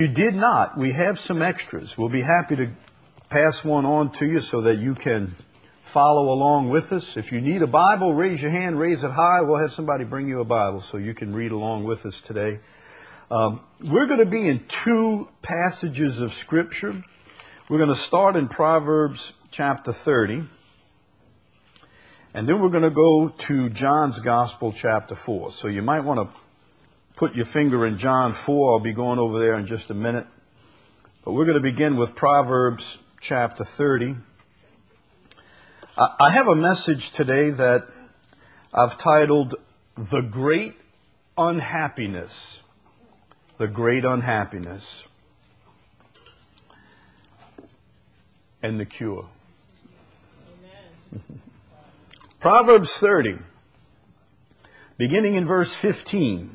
you did not, we have some extras. We'll be happy to pass one on to you so that you can follow along with us. If you need a Bible, raise your hand, raise it high. We'll have somebody bring you a Bible so you can read along with us today. We're going to be in two passages of Scripture. We're going to start in Proverbs chapter 30. And then we're going to go to John's Gospel chapter 4. So you might want to put your finger in John 4. I'll be going over there in just a minute. But we're going to begin with Proverbs chapter 30. I have a message today that I've titled, The Great Unhappiness. The Great Unhappiness. And the Cure. Amen. Proverbs 30, beginning in verse 15.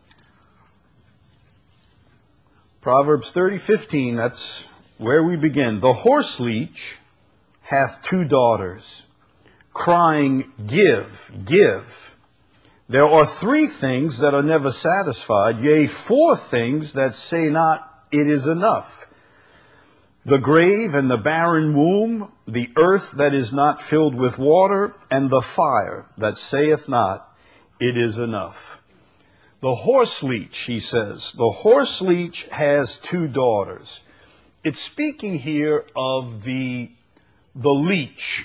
Proverbs 30:15, that's where we begin. The horseleech hath two daughters, crying, Give, give. There are three things that are never satisfied, yea, four things that say not, It is enough. The grave and the barren womb, the earth that is not filled with water, and the fire that saith not, It is enough. The horseleech, he says, the horseleech has two daughters. It's speaking here of the leech.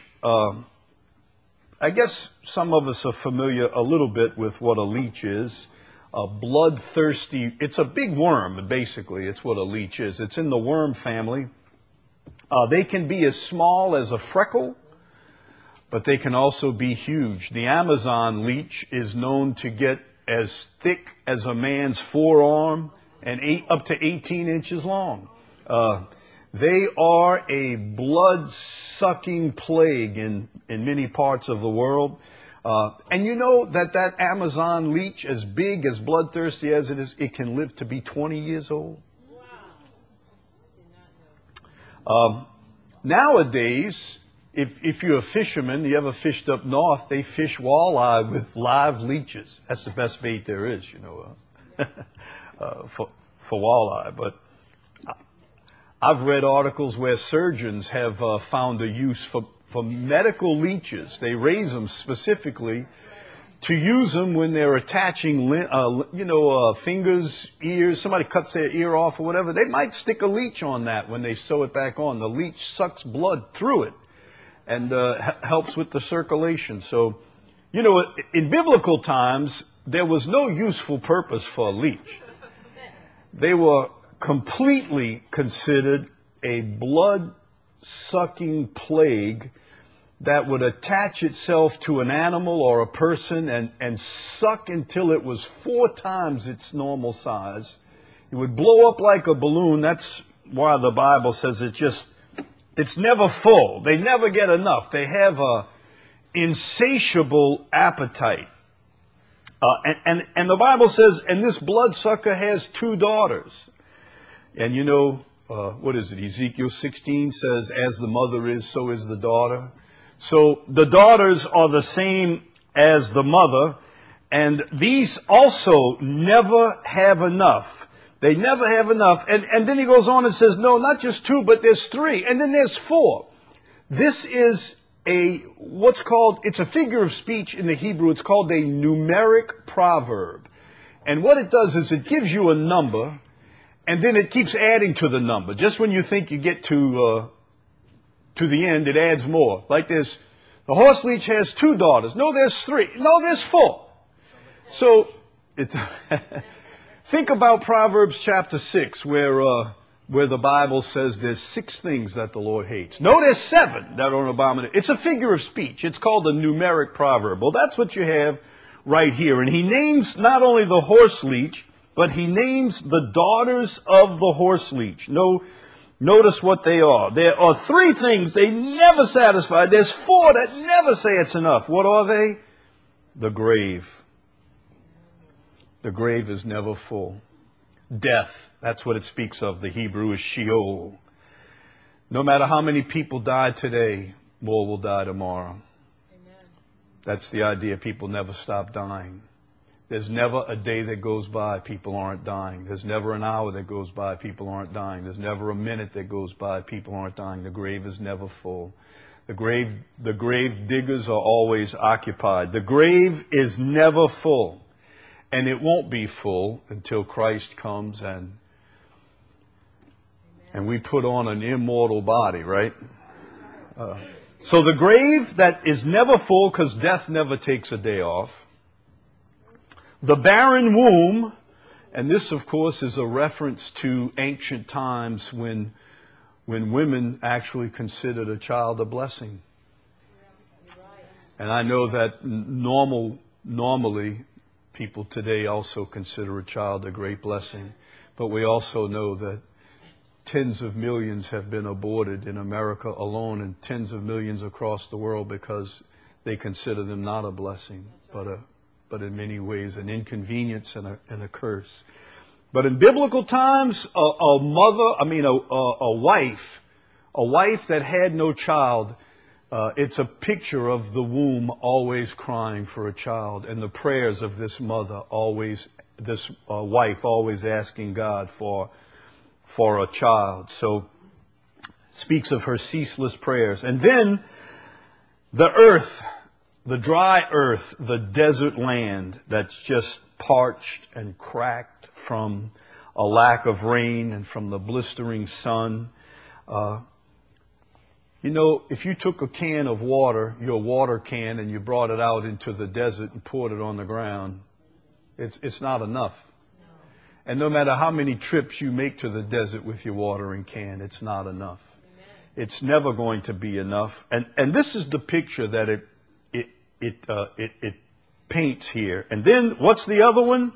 I guess some of us are familiar a little bit with what a leech is. A bloodthirsty, it's a big worm, basically. It's what a leech is. It's in the worm family. They can be as small as a freckle, but they can also be huge. The Amazon leech is known to get as thick as a man's forearm and up to 18 inches long. They are a blood-sucking plague in many parts of the world. And you know that Amazon leech, as big, as bloodthirsty as it is, it can live to be 20 years old. Nowadays, if you're a fisherman, you ever fished up north, they fish walleye with live leeches. That's the best bait there is, you know, for walleye. But I've read articles where surgeons have found a use for medical leeches. They raise them specifically to use them when they're attaching, fingers, ears. Somebody cuts their ear off or whatever. They might stick a leech on that when they sew it back on. The leech sucks blood through it and helps with the circulation. So, you know, in biblical times, there was no useful purpose for a leech. They were completely considered a blood-sucking plague that would attach itself to an animal or a person and suck until it was 4 times its normal size. It would blow up like a balloon. That's why the Bible says it's never full. They never get enough. They have a insatiable appetite. And the Bible says, and this bloodsucker has 2 daughters. And you know, what is it? Ezekiel 16 says, as the mother is, so is the daughter. So the daughters are the same as the mother. And these also never have enough. They never have enough. And then he goes on and says, no, not just 2, but there's 3. And then there's 4. This is it's a figure of speech in the Hebrew. It's called a numeric proverb. And what it does is it gives you a number, and then it keeps adding to the number. Just when you think you get to the end, it adds more. Like this, the horseleech has 2 daughters. No, there's 3. No, there's 4. So, think about Proverbs chapter 6, where the Bible says there's 6 things that the Lord hates. No, there's 7 that are an abomination. It's a figure of speech. It's called a numeric proverb. Well, that's what you have right here. And he names not only the horseleech, but he names the daughters of the horseleech. Notice what they are. There are 3 things they never satisfy. There's 4 that never say it's enough. What are they? The grave. The grave is never full. Death, that's what it speaks of. The Hebrew is Sheol. No matter how many people die today, more will die tomorrow. Amen. That's the idea. People never stop dying. There's never a day that goes by people aren't dying. There's never an hour that goes by people aren't dying. There's never a minute that goes by people aren't dying. The grave is never full. The grave diggers are always occupied. The grave is never full. And it won't be full until Christ comes and we put on an immortal body, right? So the grave that is never full, because death never takes a day off. The barren womb, and this, of course, is a reference to ancient times when women actually considered a child a blessing. And I know that normally people today also consider a child a great blessing. But we also know that tens of millions have been aborted in America alone, and tens of millions across the world because they consider them not a blessing, but in many ways an inconvenience and a curse. But in biblical times, a wife that had no child, it's a picture of the womb always crying for a child, and the prayers of this mother this wife always asking God for a child. So speaks of her ceaseless prayers. And then the earth, the dry earth, the desert land that's just parched and cracked from a lack of rain and from the blistering sun. If you took a can of water, your water can, and you brought it out into the desert and poured it on the ground, it's not enough. And no matter how many trips you make to the desert with your watering can, it's not enough. It's never going to be enough. And this is the picture that it paints here. And then what's the other one?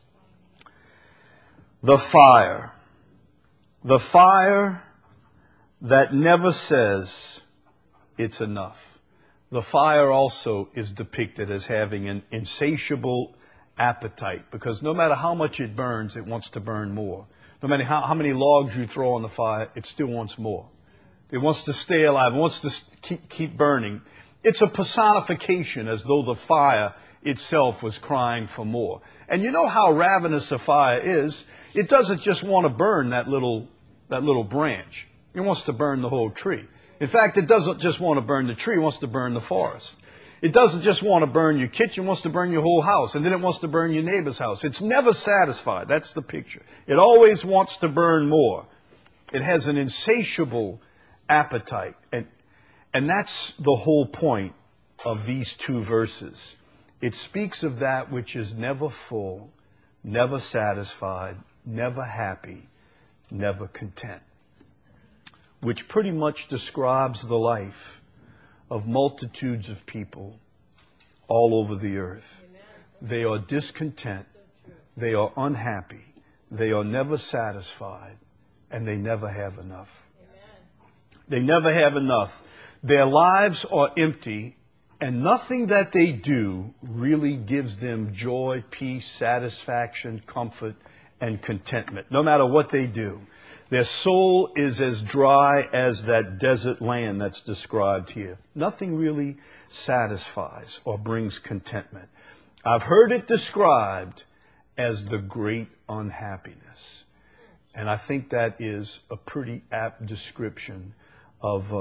The fire. The fire that never says it's enough. The fire also is depicted as having an insatiable appetite, because no matter how much it burns, it wants to burn more. No matter how many logs you throw on the fire, it still wants more. It wants to stay alive. It wants to keep burning. It's a personification, as though the fire itself was crying for more. And you know how ravenous a fire is. It doesn't just want to burn that little branch. It wants to burn the whole tree. In fact, it doesn't just want to burn the tree. It wants to burn the forest. It doesn't just want to burn your kitchen. It wants to burn your whole house. And then it wants to burn your neighbor's house. It's never satisfied. That's the picture. It always wants to burn more. It has an insatiable appetite. And that's the whole point of these two verses. It speaks of that which is never full, never satisfied, never happy, never content, which pretty much describes the life of multitudes of people all over the earth. Amen. They are discontent, they are unhappy, they are never satisfied, and they never have enough. Amen. They never have enough. Their lives are empty, and nothing that they do really gives them joy, peace, satisfaction, comfort, and contentment, no matter what they do. Their soul is as dry as that desert land that's described here. Nothing really satisfies or brings contentment. I've heard it described as the great unhappiness. And I think that is a pretty apt description of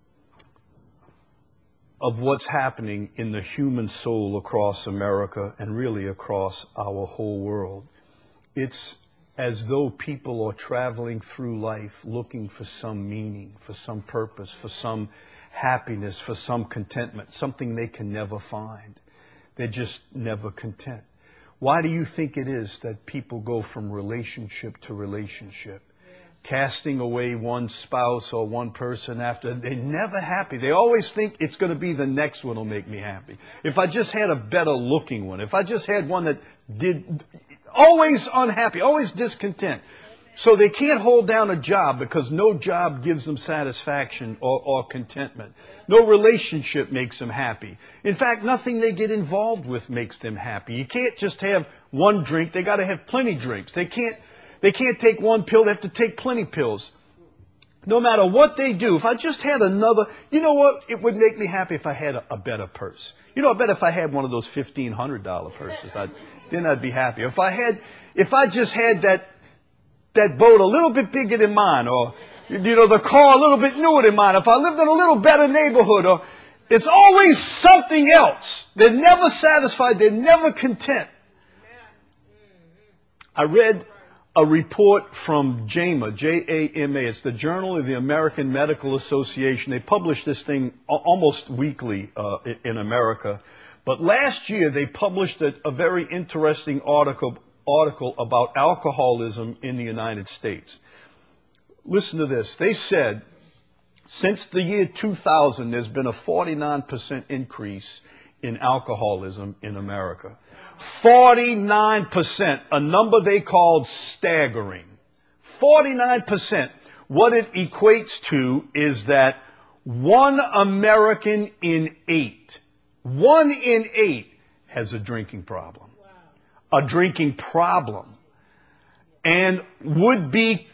what's happening in the human soul across America and really across our whole world. It's as though people are traveling through life looking for some meaning, for some purpose, for some happiness, for some contentment, something they can never find. They're just never content. Why do you think it is that people go from relationship to relationship, casting away one spouse or one person after? They're never happy. They always think it's going to be the next one will make me happy. If I just had a better looking one, if I just had one that did... Always unhappy, always discontent. So they can't hold down a job because no job gives them satisfaction or contentment. No relationship makes them happy. In fact, nothing they get involved with makes them happy. You can't just have one drink. They got to have plenty drinks. They can't take one pill. They have to take plenty pills. No matter what they do, if I just had another, you know what? It would make me happy if I had a better purse. I bet if I had one of those $1,500 purses, then I'd be happy. If I just had that boat a little bit bigger than mine, or, the car a little bit newer than mine, if I lived in a little better neighborhood, or, it's always something else. They're never satisfied. They're never content. I read a report from JAMA, J-A-M-A. It's the Journal of the American Medical Association. They publish this thing almost weekly in America. But last year they published a very interesting article about alcoholism in the United States. Listen to this. They said, since the year 2000, there's been a 49% increase in alcoholism in America. 49%, a number they called staggering. 49%. What it equates to is that 1 American in 8, 1 in 8 has a drinking problem. Wow. A drinking problem. And would be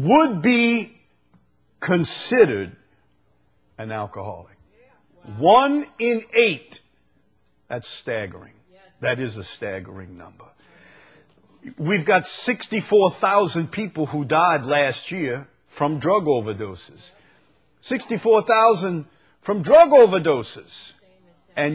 considered an alcoholic. 1 in 8. That's staggering. That is a staggering number. We've got 64,000 people who died last year from drug overdoses. 64,000 from drug overdoses. And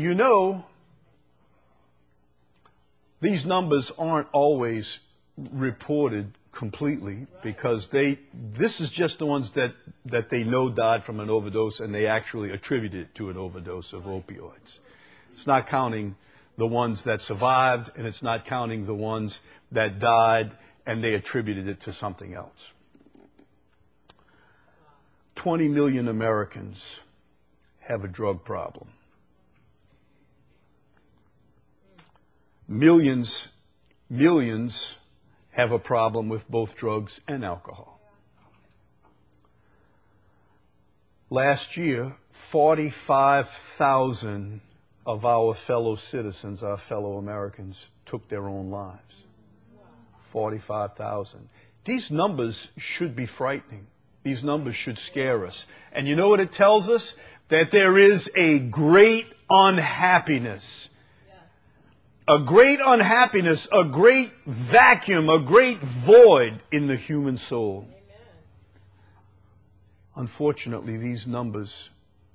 these numbers aren't always reported completely, because this is just the ones that they know died from an overdose, and they actually attribute it to an overdose of opioids. It's not counting the ones that survived, and it's not counting the ones that died and they attributed it to something else. 20 million Americans have a drug problem. Millions have a problem with both drugs and alcohol. Last year, 45,000 of our fellow citizens, our fellow Americans, took their own lives. 45,000. These numbers should be frightening. These numbers should scare us. And you know what it tells us? That there is a great unhappiness. A great unhappiness, a great vacuum, a great void in the human soul. Unfortunately, these numbers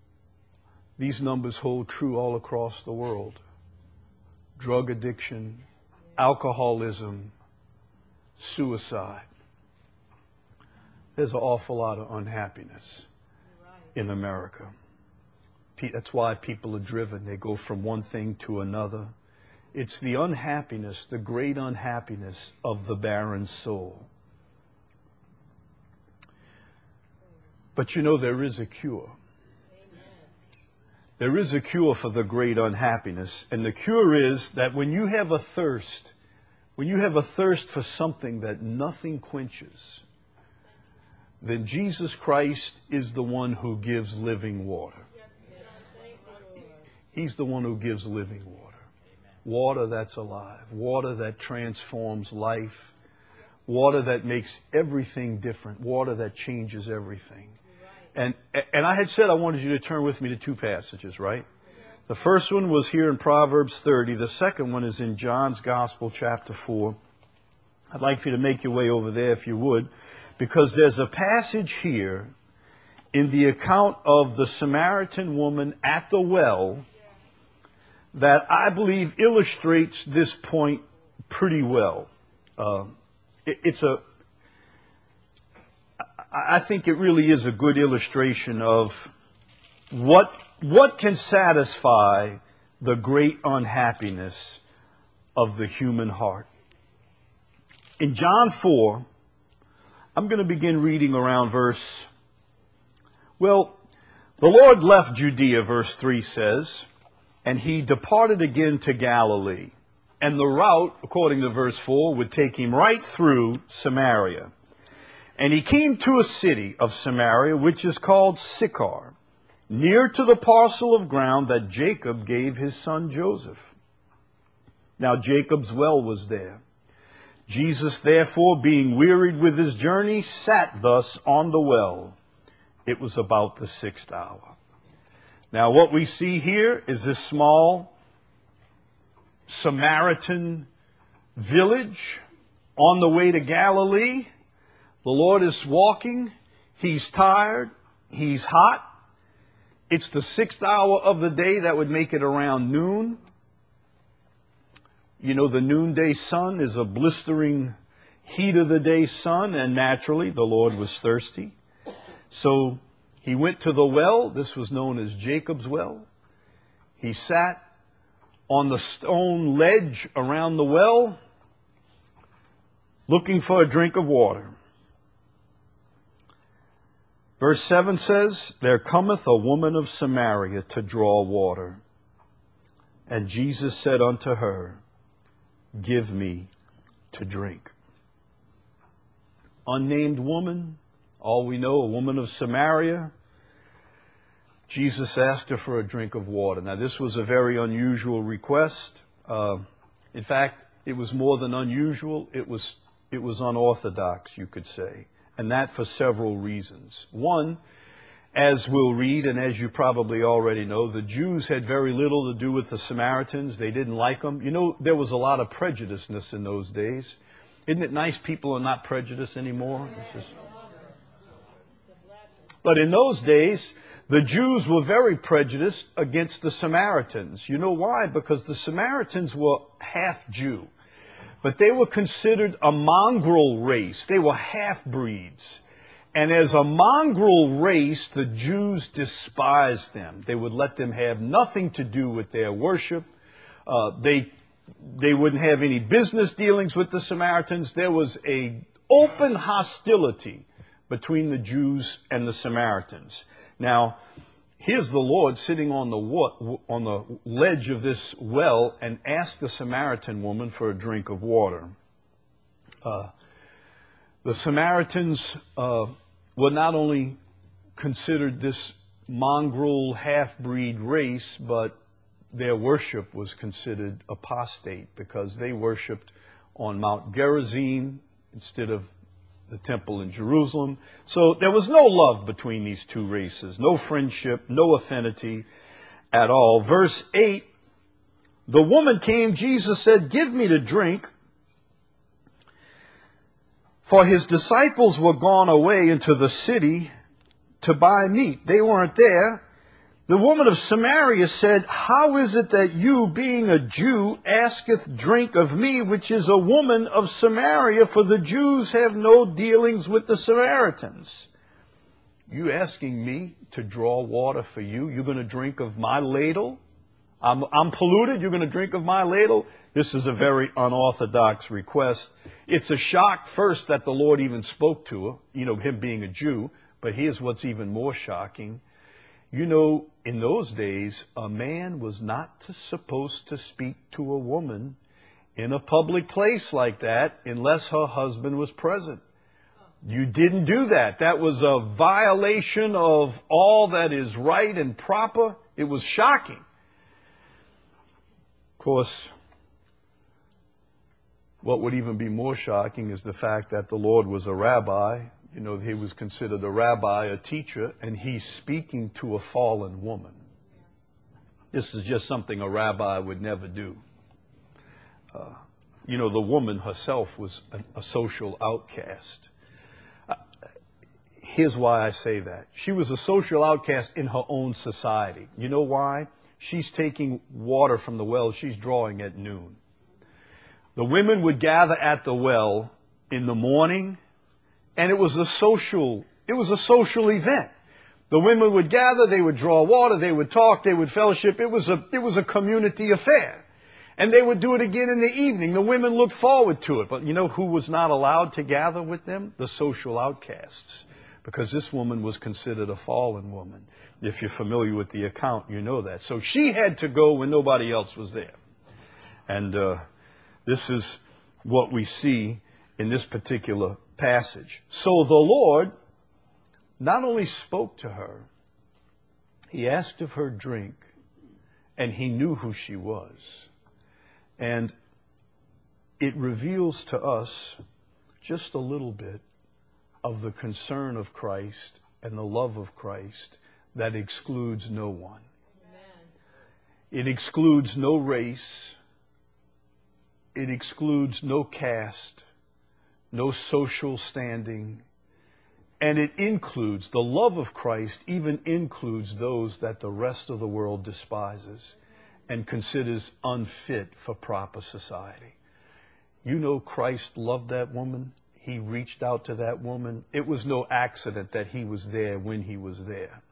hold true all across the world. Drug addiction, alcoholism, suicide. There's an awful lot of unhappiness in America. That's why people are driven. They go from one thing to another. It's the unhappiness, the great unhappiness of the barren soul. But there is a cure. There is a cure for the great unhappiness. And the cure is that when you have a thirst for something that nothing quenches, then Jesus Christ is the one who gives living water. He's the one who gives living water. Water that's alive. Water that transforms life. Water that makes everything different. Water that changes everything. And I had said I wanted you to turn with me to two passages, right? The first one was here in Proverbs 30. The second one is in John's Gospel, chapter 4. I'd like for you to make your way over there if you would, because there's a passage here in the account of the Samaritan woman at the well that I believe illustrates this point pretty well. I think it really is a good illustration of what can satisfy the great unhappiness of the human heart. In John 4, I'm going to begin reading around the Lord left Judea, verse 3 says, and he departed again to Galilee. And the route, according to verse 4, would take him right through Samaria. And he came to a city of Samaria, which is called Sychar, near to the parcel of ground that Jacob gave his son Joseph. Now Jacob's well was there. Jesus, therefore, being wearied with his journey, sat thus on the well. It was about the 6th hour. Now what we see here is this small Samaritan village on the way to Galilee. The Lord is walking. He's tired. He's hot. It's the 6th hour of the day. That would make it around noon. You know, the noonday sun is a blistering heat of the day sun, and naturally the Lord was thirsty. So he went to the well. This was known as Jacob's well. He sat on the stone ledge around the well, looking for a drink of water. Verse 7 says, "There cometh a woman of Samaria to draw water. And Jesus said unto her, Give me to drink." Unnamed woman, all we know, a woman of Samaria. Jesus asked her for a drink of water. Now, this was a very unusual request. In fact, it was more than unusual. It was unorthodox, you could say. And that for several reasons. One, as we'll read, and as you probably already know, the Jews had very little to do with the Samaritans. They didn't like them. You know, there was a lot of prejudiceness in those days. Isn't it nice people are not prejudiced anymore? But in those days, the Jews were very prejudiced against the Samaritans. You know why? Because the Samaritans were half Jew. But they were considered a mongrel race. They were half-breeds. And as a mongrel race, the Jews despised them. They would let them have nothing to do with their worship. They wouldn't have any business dealings with the Samaritans. There was an open hostility between the Jews and the Samaritans. Now, here's the Lord sitting on the ledge of this well and asked the Samaritan woman for a drink of water. The Samaritans were not only considered this mongrel half-breed race, but their worship was considered apostate because they worshipped on Mount Gerizim instead of the temple in Jerusalem. So there was no love between these two races, no friendship, no affinity at all. Verse 8, the woman came, Jesus said, "Give me to drink." For his disciples were gone away into the city to buy meat. They weren't there. The woman of Samaria said, "How is it that you, being a Jew, asketh drink of me, which is a woman of Samaria? For the Jews have no dealings with the Samaritans." You asking me to draw water for you? You're going to drink of my ladle? I'm polluted. You're going to drink of my ladle? This is a very unorthodox request. It's a shock first that the Lord even spoke to her, him being a Jew. But here's what's even more shocking. In those days, a man was not supposed to speak to a woman in a public place like that unless her husband was present. You didn't do that. That was a violation of all that is right and proper. It was shocking. Of course, what would even be more shocking is the fact that the Lord was a rabbi. He was considered a rabbi, a teacher, and he's speaking to a fallen woman. This is just something a rabbi would never do. The woman herself was a social outcast. Here's why I say that. She was a social outcast in her own society. You know why? She's taking water from the well she's drawing at noon. The women would gather at the well in the morning, and it was a social event. The women would gather, they would draw water, they would talk, they would fellowship. It was a community affair. And they would do it again in the evening. The women looked forward to it. But you know who was not allowed to gather with them? The social outcasts. Because this woman was considered a fallen woman. If you're familiar with the account, you know that. So she had to go when nobody else was there. And this is what we see in this particular passage. So the Lord not only spoke to her, he asked of her drink, and he knew who she was. And it reveals to us just a little bit of the concern of Christ and the love of Christ that excludes no one. Amen. It excludes no race, It excludes no caste, no social standing, and it includes, the love of Christ even includes those that the rest of the world despises and considers unfit for proper society. You know, Christ loved that woman. He reached out to that woman. It was no accident that he was there when he was there.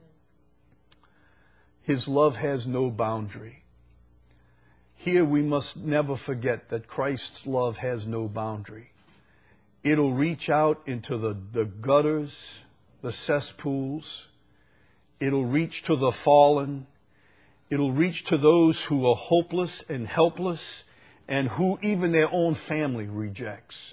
His love has no boundary. Here we must never forget that Christ's love has no boundary. It'll reach out into the gutters, the cesspools. It'll reach to the fallen. It'll reach to those who are hopeless and helpless and who even their own family rejects.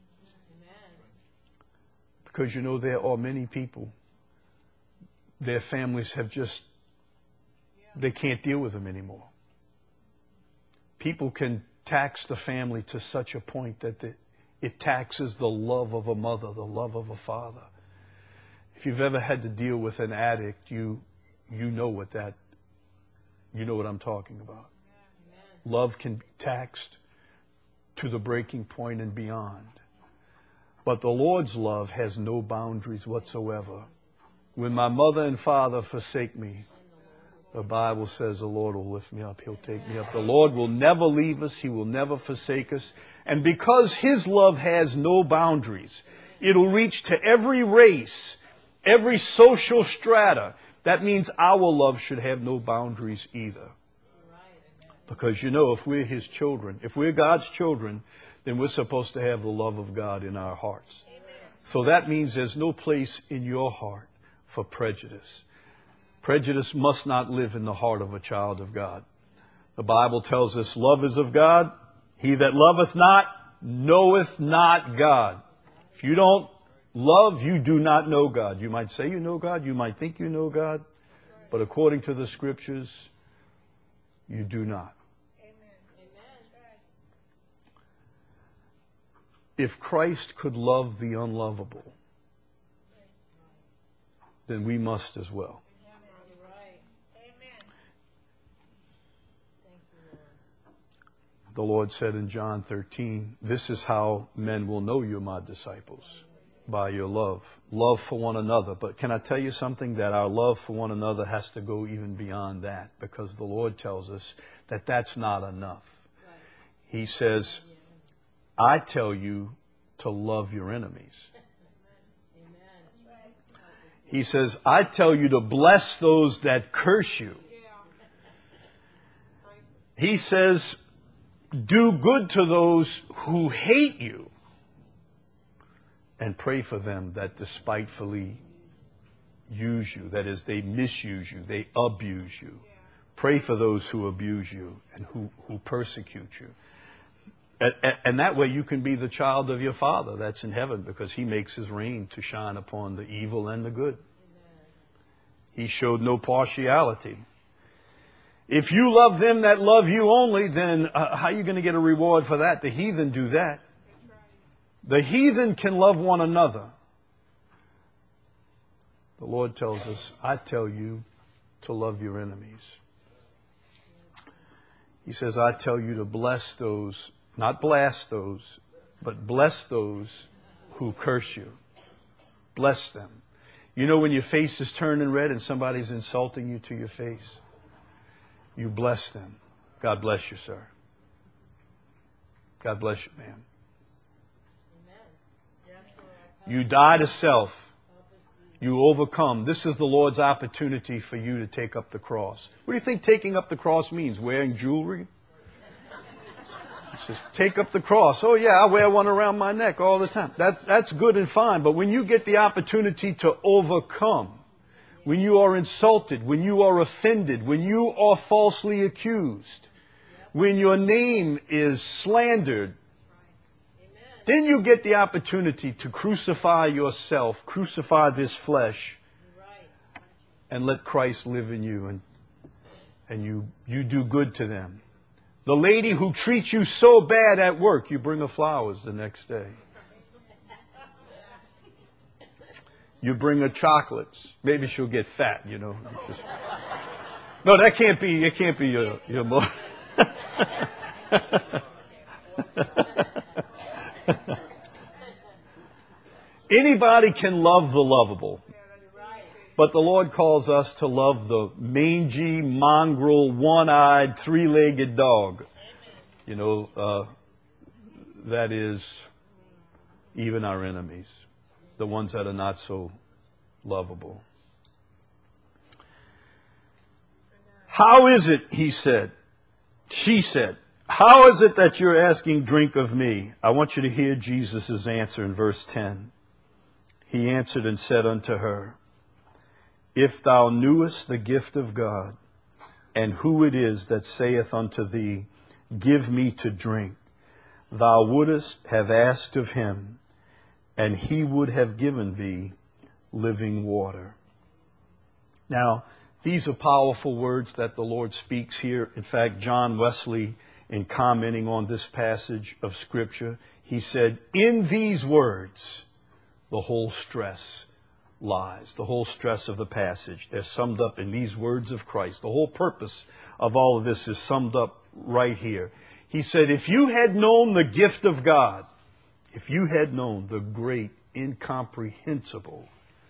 Because you know, there are many people, their families have just, they can't deal with them anymore. People can tax the family to such a point that it taxes the love of a mother, the love of a father. If you've ever had to deal with an addict, you know what I'm talking about. Love can be taxed to the breaking point and beyond. But the Lord's love has no boundaries whatsoever. When my mother and father forsake me, the Bible says the Lord will lift me up. He'll take me up. The Lord will never leave us. He will never forsake us. And because His love has no boundaries, it'll reach to every race, every social strata. That means our love should have no boundaries either. Because you know, if we're His children, if we're God's children, then we're supposed to have the love of God in our hearts. So that means there's no place in your heart for prejudice. Prejudice must not live in the heart of a child of God. The Bible tells us love is of God. He that loveth not, knoweth not God. If you don't love, you do not know God. You might say you know God. You might think you know God. But according to the Scriptures, you do not. If Christ could love the unlovable, then we must as well. The Lord said in John 13, this is how men will know you're my disciples, by your love. Love for one another. But can I tell you something? That our love for one another has to go even beyond that, because the Lord tells us that that's not enough. He says, I tell you to love your enemies. He says, I tell you to bless those that curse you. He says, do good to those who hate you, and pray for them that despitefully use you. That is, they misuse you, they abuse you. Pray for those who abuse you and who persecute you. And that way you can be the child of your Father that's in heaven, because He makes His rain to shine upon the evil and the good. He showed no partiality. If you love them that love you only, then how are you going to get a reward for that? The heathen do that. The heathen can love one another. The Lord tells us, I tell you to love your enemies. He says, I tell you to bless those, not blast those, but bless those who curse you. Bless them. You know, when your face is turning red and somebody's insulting you to your face, you bless them. God bless you, sir. God bless you, ma'am. You die to self. You overcome. This is the Lord's opportunity for you to take up the cross. What do you think taking up the cross means? Wearing jewelry? He says, take up the cross. Oh yeah, I wear one around my neck all the time. That's good and fine. But when you get the opportunity to overcome, when you are insulted, when you are offended, when you are falsely accused, when your name is slandered, then you get the opportunity to crucify yourself, crucify this flesh, and let Christ live in you, and you do good to them. The lady who treats you so bad at work, you bring her flowers the next day. You bring her chocolates. Maybe she'll get fat, you know. No, that can't be, it can't be your mother. Anybody can love the lovable. But the Lord calls us to love the mangy, mongrel, one-eyed, three-legged dog. You know, that is even our enemies, the ones that are not so lovable. How is it, he said, she said, how is it that you're asking drink of me? I want you to hear Jesus' answer in verse 10. He answered and said unto her, if thou knewest the gift of God, and who it is that saith unto thee, give me to drink, thou wouldest have asked of him, and he would have given thee living water. Now, these are powerful words that the Lord speaks here. In fact, John Wesley, in commenting on this passage of Scripture, he said, in these words, the whole stress lies. The whole stress of the passage. They're summed up in these words of Christ. The whole purpose of all of this is summed up right here. He said, if you had known the gift of God, if you had known the great, incomprehensible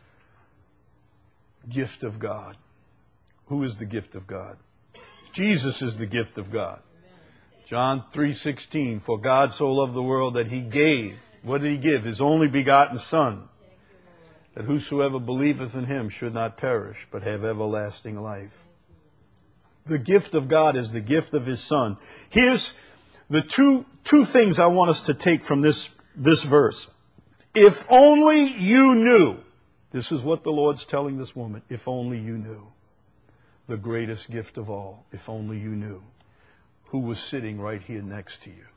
gift of God. Who is the gift of God? Jesus is the gift of God. John 3:16, for God so loved the world that he gave. What did he give? His only begotten Son, that whosoever believeth in him should not perish, but have everlasting life. The gift of God is the gift of his Son. Here's the two things I want us to take from this verse. If only you knew, this is what the Lord's telling this woman, if only you knew the greatest gift of all, if only you knew who was sitting right here next to you.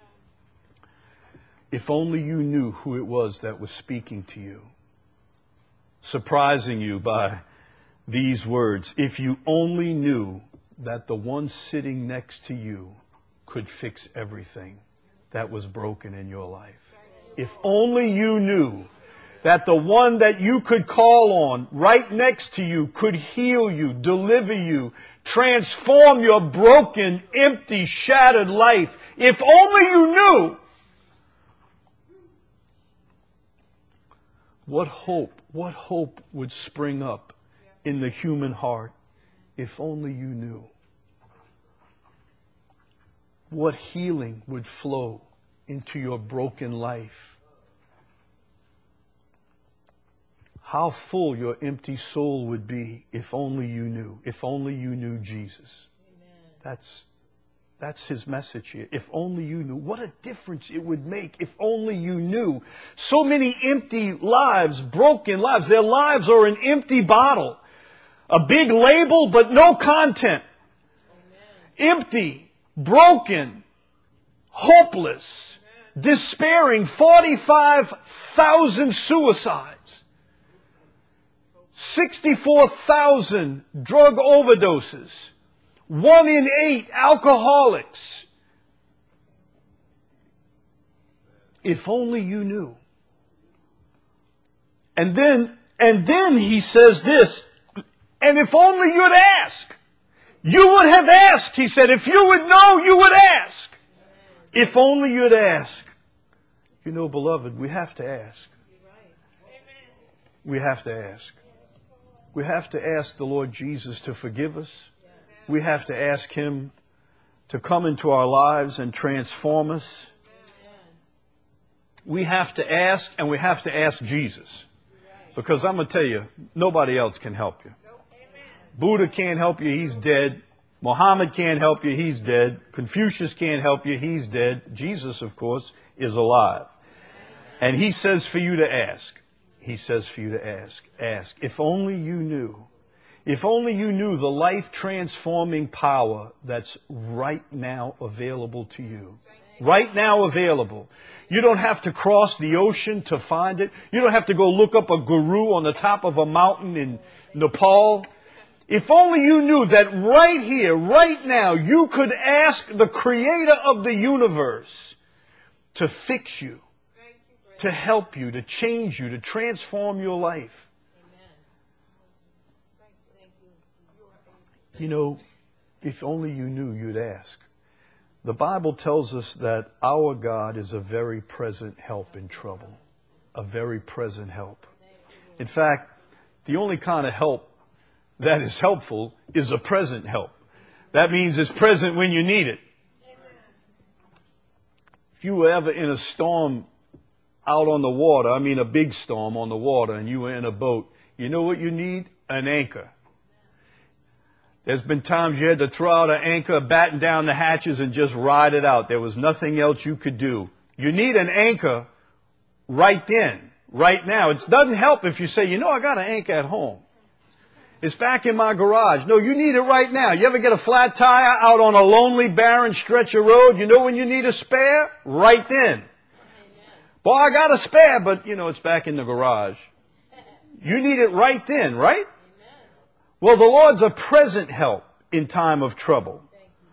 If only you knew who it was that was speaking to you, surprising you by these words. If you only knew that the one sitting next to you could fix everything that was broken in your life. If only you knew that the one that you could call on right next to you could heal you, deliver you, transform your broken, empty, shattered life. If only you knew. What hope would spring up in the human heart if only you knew? What healing would flow into your broken life? How full your empty soul would be if only you knew. If only you knew Jesus. Amen. That's his message here. If only you knew. What a difference it would make if only you knew. So many empty lives, broken lives. Their lives are an empty bottle. A big label, but no content. Amen. Empty, broken, hopeless, despairing. 45,000 suicides. 64,000 drug overdoses. 1 in 8 alcoholics. If only you knew. And then he says this, and if only you'd ask. You would have asked, he said. If you would know, you would ask. If only you'd ask. You know, beloved, we have to ask. We have to ask. We have to ask the Lord Jesus to forgive us. We have to ask him to come into our lives and transform us. We have to ask, and we have to ask Jesus. Because I'm going to tell you, nobody else can help you. Buddha can't help you, he's dead. Muhammad can't help you, he's dead. Confucius can't help you, he's dead. Jesus, of course, is alive. And he says for you to ask. He says for you to ask. Ask. If only you knew. If only you knew the life-transforming power that's right now available to you. Right now available. You don't have to cross the ocean to find it. You don't have to go look up a guru on the top of a mountain in Nepal. If only you knew that right here, right now, you could ask the creator of the universe to fix you, to help you, to change you, to transform your life. You know, if only you knew, you'd ask. The Bible tells us that our God is a very present help in trouble. A very present help. In fact, the only kind of help that is helpful is a present help. That means it's present when you need it. If you were ever in a storm out on the water, I mean a big storm on the water, and you were in a boat, you know what you need? An anchor. There's been times you had to throw out an anchor, batten down the hatches, and just ride it out. There was nothing else you could do. You need an anchor right then, right now. It doesn't help if you say, you know, I got an anchor at home. It's back in my garage. No, you need it right now. You ever get a flat tire out on a lonely, barren stretch of road? You know when you need a spare? Right then. Boy, I got a spare, but, you know, it's back in the garage. You need it right then, right? Well, the Lord's a present help in time of trouble.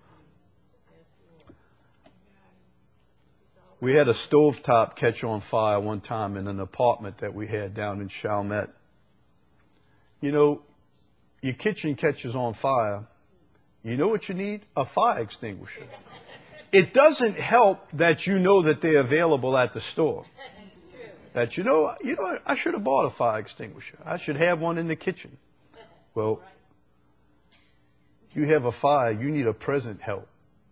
We had a stovetop catch on fire one time in an apartment that we had down in Chalmette. You know, your kitchen catches on fire. You know what you need? A fire extinguisher. It doesn't help that you know that they're available at the store. That you know, I should have bought a fire extinguisher. I should have one in the kitchen. Well, you have a fire, you need a present help.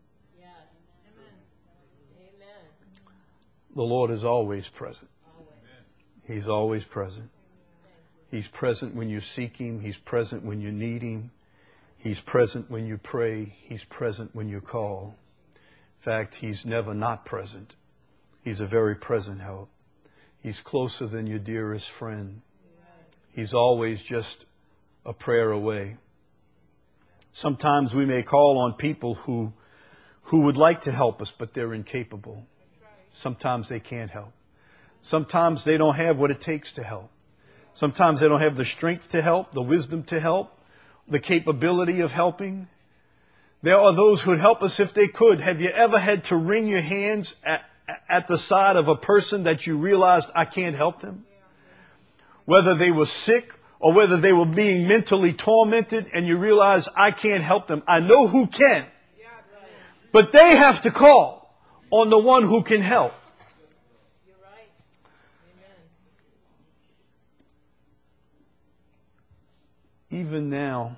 The Lord is always present. He's always present. He's present when you seek Him. He's present when you need Him. He's present when you pray. He's present when you call. In fact, He's never not present. He's a very present help. He's closer than your dearest friend. He's always just a prayer away. Sometimes we may call on people who would like to help us, but they're incapable. Sometimes they can't help. Sometimes they don't have what it takes to help. Sometimes they don't have the strength to help, the wisdom to help, the capability of helping. There are those who would help us if they could. Have you ever had to wring your hands at the side of a person that you realized I can't help them? Whether they were sick or whether they were being mentally tormented and you realize I can't help them. I know who can. But they have to call on the one who can help. You're right. Amen. Even now,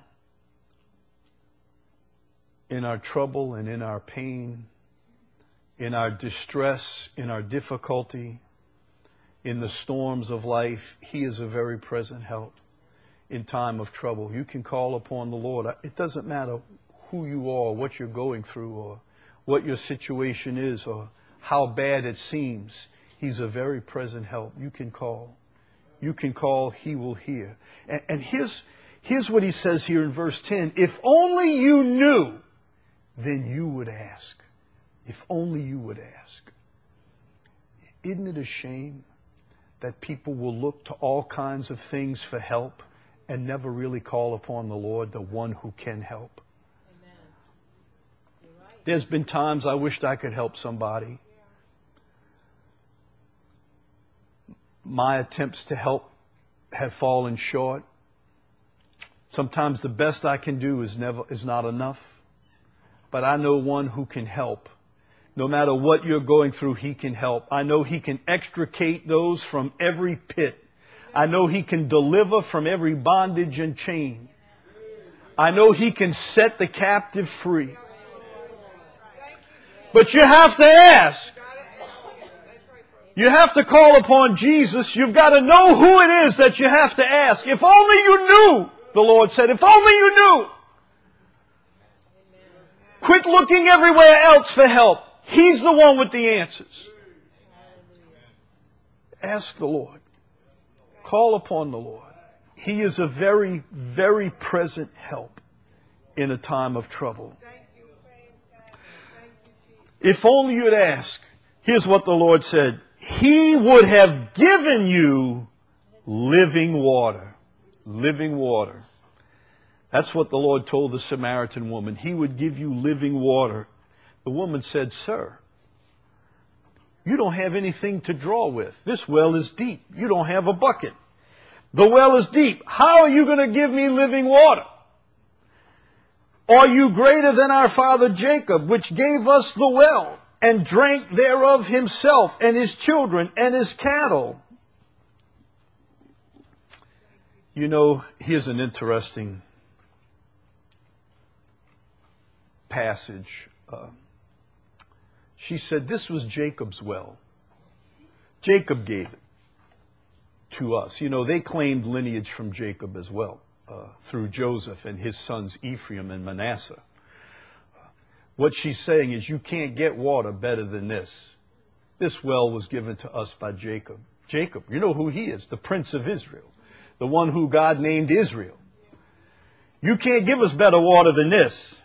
in our trouble and in our pain, in our distress, in our difficulty, in the storms of life, He is a very present help in time of trouble. You can call upon the Lord. It doesn't matter who you are, what you're going through, or what your situation is, or how bad it seems. He's a very present help. You can call. You can call, He will hear. And here's what He says here in verse 10. If only you knew, then you would ask. If only you would ask. Isn't it a shame that people will look to all kinds of things for help and never really call upon the Lord, the one who can help? Amen. You're right. There's been times I wished I could help somebody. My attempts to help have fallen short. Sometimes the best I can do is not enough. But I know one who can help. No matter what you're going through, He can help. I know He can extricate those from every pit. I know He can deliver from every bondage and chain. I know He can set the captive free. But you have to ask. You have to call upon Jesus. You've got to know who it is that you have to ask. If only you knew, the Lord said, if only you knew. Quit looking everywhere else for help. He's the one with the answers. Ask the Lord. Call upon the Lord. He is a very, very present help in a time of trouble. If only you'd ask. Here's what the Lord said. He would have given you living water. Living water. That's what the Lord told the Samaritan woman. He would give you living water. The woman said, Sir, you don't have anything to draw with. This well is deep. You don't have a bucket. The well is deep. How are you going to give me living water? Are you greater than our father Jacob, which gave us the well, and drank thereof himself, and his children, and his cattle? You know, here's an interesting passage. She said this was Jacob's well. Jacob gave it to us. You know, they claimed lineage from Jacob as well, through Joseph and his sons Ephraim and Manasseh. What she's saying is you can't get water better than this. This well was given to us by Jacob. Jacob, you know who he is, the Prince of Israel, the one who God named Israel. You can't give us better water than this.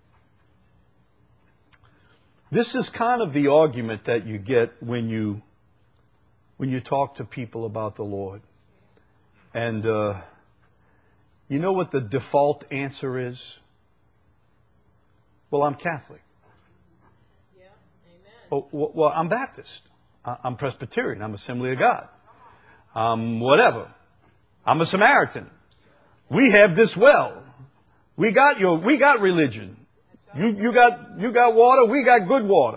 This is kind of the argument that you get when you talk to people about the Lord. And you know what the default answer is? Well, I'm Catholic. Yeah, amen. Oh, well, I'm Baptist. I'm Presbyterian. I'm Assembly of God. Whatever. I'm a Samaritan. We have this well. We got religion. You got water. We got good water.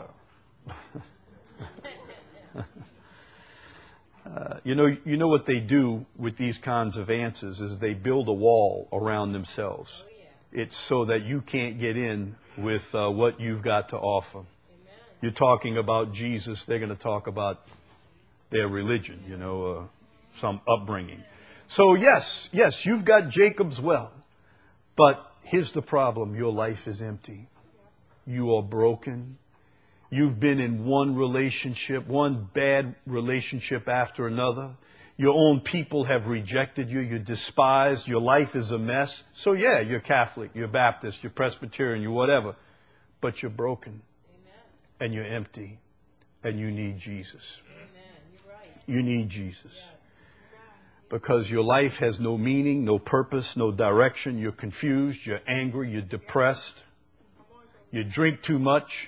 You know what they do with these kinds of answers is they build a wall around themselves. It's so that you can't get in with what you've got to offer. You're talking about Jesus, they're going to talk about their religion, some upbringing. So yes, you've got Jacob's well. But here's the problem. Your life is empty. You are broken. You've been in one relationship, one bad relationship after another. Your own people have rejected you. You're despised. Your life is a mess. So yeah, you're Catholic, you're Baptist, you're Presbyterian, you're whatever. But you're broken. Amen. And you're empty. And you need Jesus. Amen. You're right. You need Jesus. Yes. Because your life has no meaning, no purpose, no direction. You're confused, you're angry, you're depressed. You drink too much.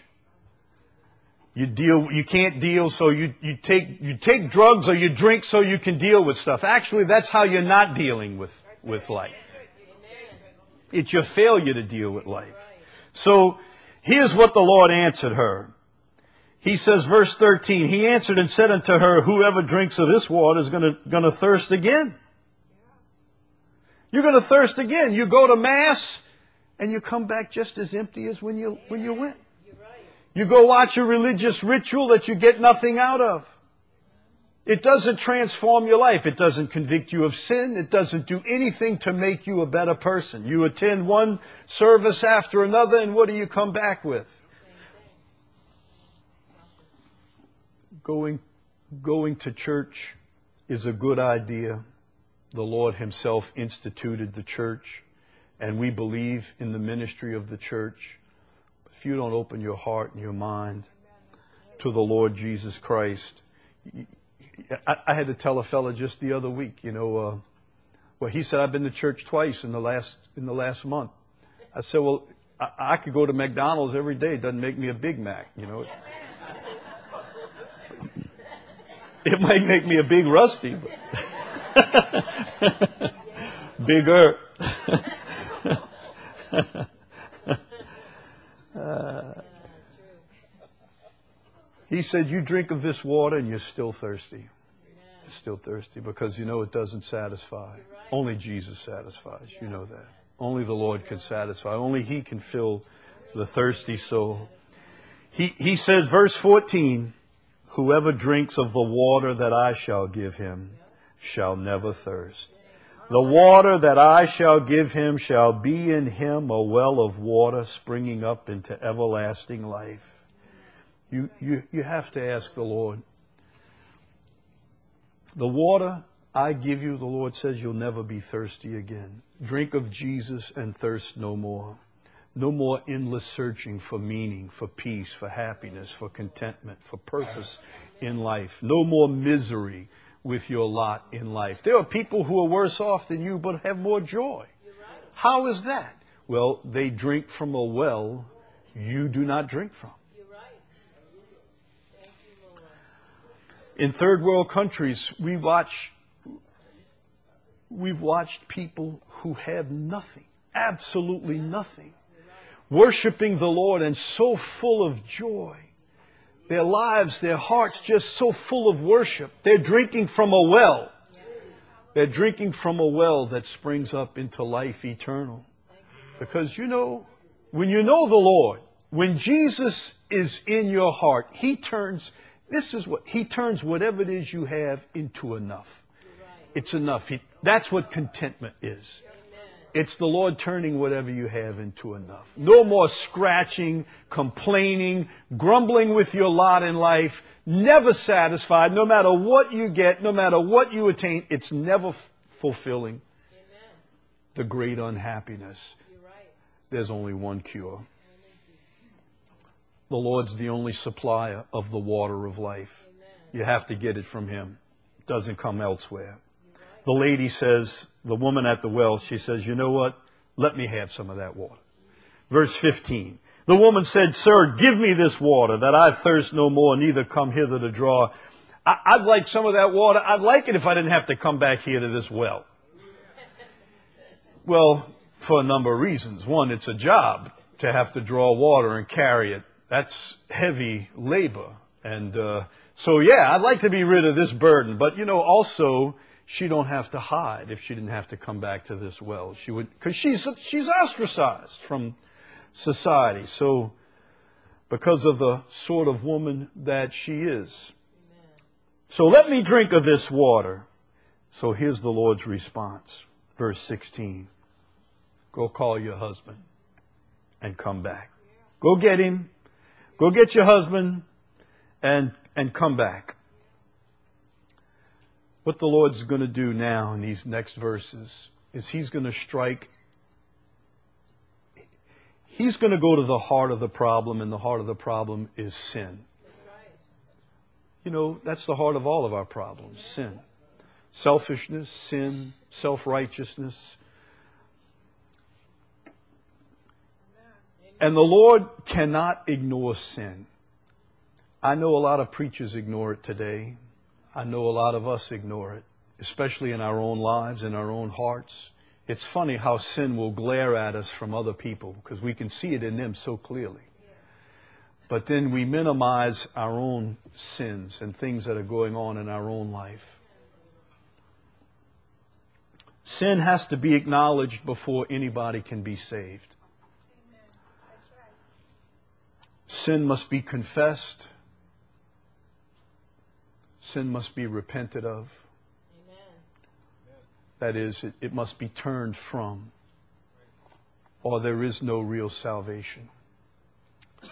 You can't deal, so you take drugs or you drink so you can deal with stuff. Actually, that's how you're not dealing with life. It's your failure to deal with life. So here's what the Lord answered her. He says, verse 13, He answered and said unto her, whoever drinks of this water is going to thirst again. You're going to thirst again. You go to Mass and you come back just as empty as when you went. You go watch a religious ritual that you get nothing out of. It doesn't transform your life. It doesn't convict you of sin. It doesn't do anything to make you a better person. You attend one service after another, and what do you come back with? Going to church is a good idea. The Lord Himself instituted the church, and we believe in the ministry of the church. If you don't open your heart and your mind to the Lord Jesus Christ, I had to tell a fella just the other week, well, he said, I've been to church twice in the last month. I said, well, I could go to McDonald's every day. It doesn't make me a Big Mac, It might make me a Big Rusty, but bigger. He said, you drink of this water and you're still thirsty. You're still thirsty because it doesn't satisfy. Only Jesus satisfies. You know that. Only the Lord can satisfy. Only He can fill the thirsty soul. He says, verse 14, whoever drinks of the water that I shall give him shall never thirst. The water that I shall give him shall be in him a well of water springing up into everlasting life. You have to ask the Lord. The water I give you, the Lord says, you'll never be thirsty again. Drink of Jesus and thirst no more. No more endless searching for meaning, for peace, for happiness, for contentment, for purpose in life. No more misery with your lot in life. There are people who are worse off than you but have more joy. How is that? Well, they drink from a well you do not drink from. In third world countries, we've watched people who have nothing, absolutely nothing. worshiping the Lord and so full of joy. Their lives, their hearts just so full of worship. They're drinking from a well. They're drinking from a well that springs up into life eternal. Because when you know the Lord, when Jesus is in your heart, He turns whatever it is you have into enough. It's enough. That's what contentment is. It's the Lord turning whatever you have into enough. No more scratching, complaining, grumbling with your lot in life, never satisfied, no matter what you get, no matter what you attain, it's never fulfilling. Amen. The great unhappiness. You're right. There's only one cure. The Lord's the only supplier of the water of life. Amen. You have to get it from Him. It doesn't come elsewhere. The lady says, the woman at the well, she says, you know what? Let me have some of that water. Verse 15. The woman said, Sir, give me this water that I thirst no more, neither come hither to draw. I'd like some of that water. I'd like it if I didn't have to come back here to this well. Well, for a number of reasons. One, it's a job to have to draw water and carry it. That's heavy labor. And so, I'd like to be rid of this burden. But, also, she don't have to hide if she didn't have to come back to this well. She would, because she's ostracized from society. So, because of the sort of woman that she is. Amen. So let me drink of this water. So here's the Lord's response. Verse 16. Go call your husband and come back. Go get him. Go get your husband and come back. What the Lord's going to do now in these next verses is He's going to strike. He's going to go to the heart of the problem, and the heart of the problem is sin. That's the heart of all of our problems, sin. Selfishness, sin, self-righteousness. And the Lord cannot ignore sin. I know a lot of preachers ignore it today. I know a lot of us ignore it, especially in our own lives, in our own hearts. It's funny how sin will glare at us from other people because we can see it in them so clearly. But then we minimize our own sins and things that are going on in our own life. Sin has to be acknowledged before anybody can be saved. Sin must be confessed. Sin must be repented of. Amen. That is, it must be turned from, or there is no real salvation. Amen.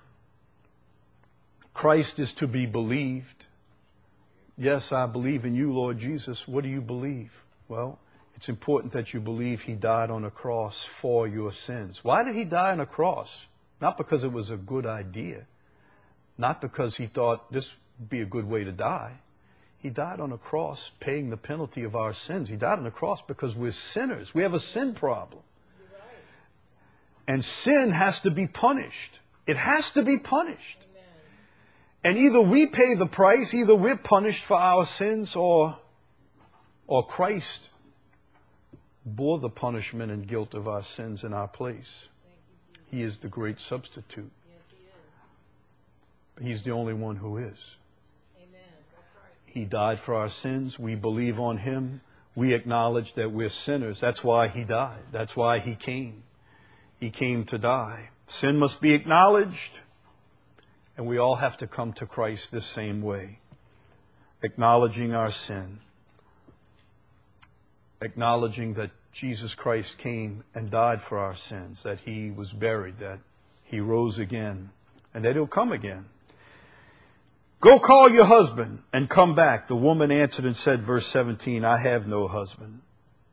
Christ is to be believed. Yes, I believe in you, Lord Jesus. What do you believe? Well, it's important that you believe He died on a cross for your sins. Why did He die on a cross? Not because it was a good idea. Not because He thought this be a good way to die. He died on a cross paying the penalty of our sins. He died on the cross because we're sinners. We have a sin problem. Right. And sin has to be punished. It has to be punished. Amen. And either we pay the price, either we're punished for our sins, or Christ bore the punishment and guilt of our sins in our place. He is the great substitute. Yes, He is. He's the only one who is. He died for our sins. We believe on Him. We acknowledge that we're sinners. That's why He died. That's why He came. He came to die. Sin must be acknowledged. And we all have to come to Christ this same way. Acknowledging our sin. Acknowledging that Jesus Christ came and died for our sins. That He was buried. That He rose again. And that He'll come again. Go call your husband and come back. The woman answered and said, verse 17, I have no husband.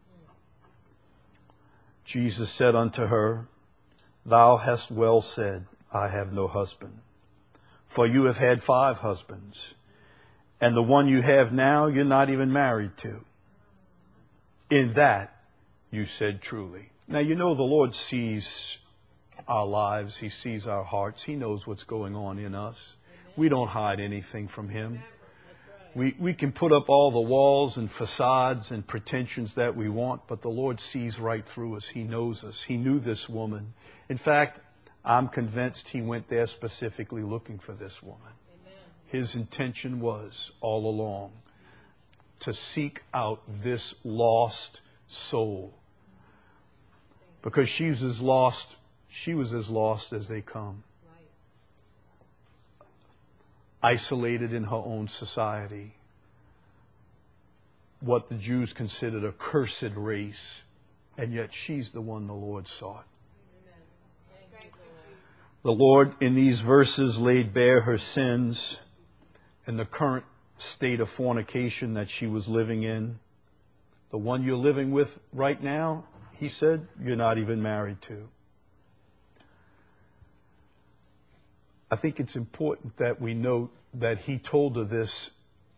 Jesus said unto her, Thou hast well said, I have no husband. For you have had 5 husbands, and the one you have now you're not even married to. In that you said truly. Now the Lord sees our lives. He sees our hearts. He knows what's going on in us. We don't hide anything from Him. We can put up all the walls and facades and pretensions that we want, but the Lord sees right through us. He knows us. He knew this woman. In fact, I'm convinced he went there specifically looking for this woman. Amen. His intention was all along to seek out this lost soul. Because she was as lost as they come. Right. Isolated in her own society. What the Jews considered a cursed race. And yet she's the one the Lord sought. Amen. Thank you, Lord. The Lord in these verses laid bare her sins and the current state of fornication that she was living in. The one you're living with right now, he said, you're not even married to. I think it's important that we note that he told her this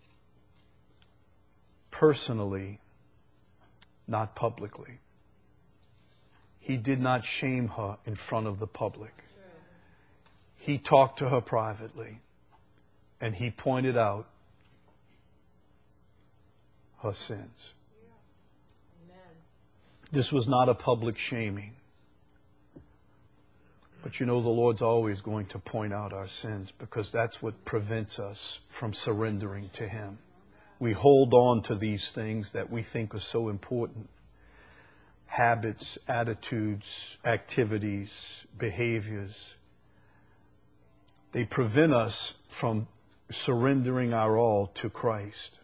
personally, not publicly. He did not shame her in front of the public. He talked to her privately, and he pointed out her sins. Amen. This was not a public shaming. But you know, the Lord's always going to point out our sins because that's what prevents us from surrendering to Him. We hold on to these things that we think are so important. Habits, attitudes, activities, behaviors. They prevent us from surrendering our all to Christ.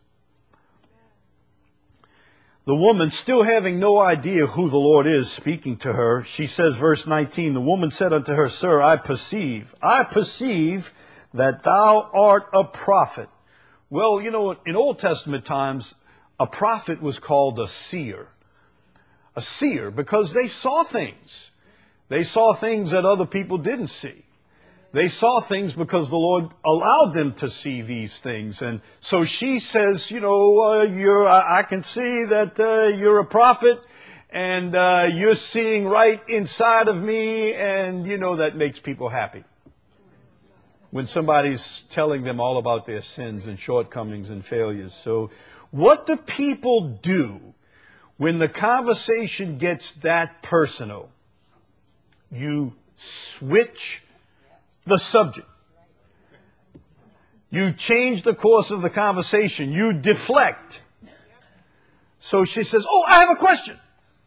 The woman, still having no idea who the Lord is speaking to her, she says, verse 19, the woman said unto her, Sir, I perceive that thou art a prophet. Well, you know, in Old Testament times, a prophet was called a seer. A seer, because they saw things. They saw things that other people didn't see. They saw things because the Lord allowed them to see these things. And so she says, you know, I can see that you're a prophet and you're seeing right inside of me. And, you know, that makes people happy. When somebody's telling them all about their sins and shortcomings and failures. So what do people do when the conversation gets that personal? You switch the subject. You change the course of the conversation. You deflect. So she says, oh, I have a question.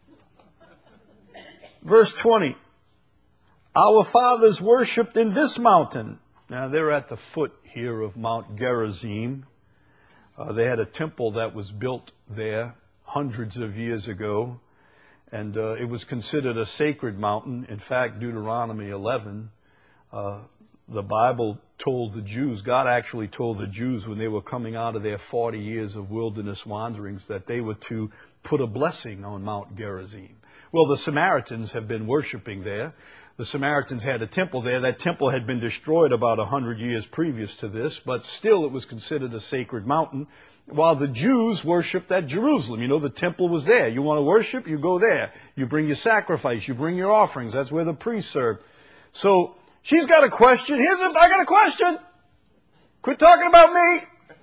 Verse 20. Our fathers worshipped in this mountain. Now they're at the foot here of Mount Gerizim. They had a temple that was built there hundreds of years ago. And it was considered a sacred mountain. In fact, Deuteronomy 11, the Bible told the Jews, God actually told the Jews when they were coming out of their 40 years of wilderness wanderings that they were to put a blessing on Mount Gerizim. Well, the Samaritans have been worshiping there. The Samaritans had a temple there. That temple had been destroyed about 100 years previous to this, but still it was considered a sacred mountain, while the Jews worshipped at Jerusalem. You know, the temple was there. You want to worship, you go there. You bring your sacrifice, you bring your offerings. That's where the priests served. So she's got a question. I got a question. Quit talking about me.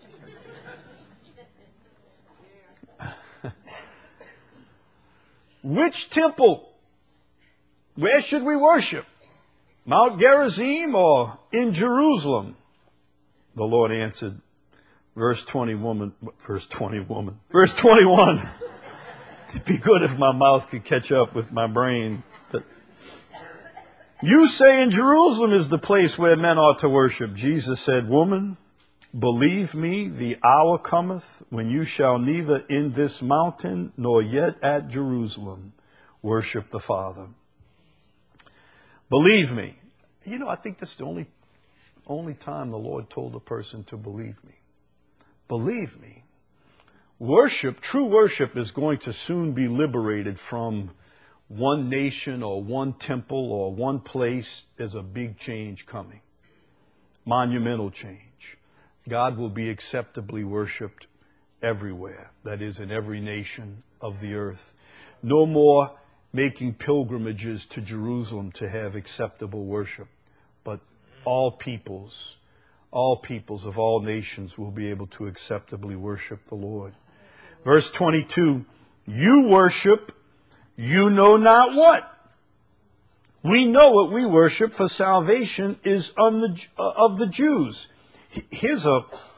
Which temple? Where should we worship? Mount Gerizim or in Jerusalem? The Lord answered, verse 21. It'd be good if my mouth could catch up with my brain. You say in Jerusalem is the place where men ought to worship. Jesus said, Woman, believe me, the hour cometh when you shall neither in this mountain nor yet at Jerusalem worship the Father. Believe me. You know, I think that's the only time the Lord told a person to believe me. Believe me. Worship, true worship, is going to soon be liberated from one nation or one temple or one place. There's a big change coming. Monumental change. God will be acceptably worshiped everywhere. That is, in every nation of the earth. No more making pilgrimages to Jerusalem to have acceptable worship. But all peoples of all nations will be able to acceptably worship the Lord. Verse 22, you worship, you know not what. We know what we worship, for salvation is of the Jews. Here's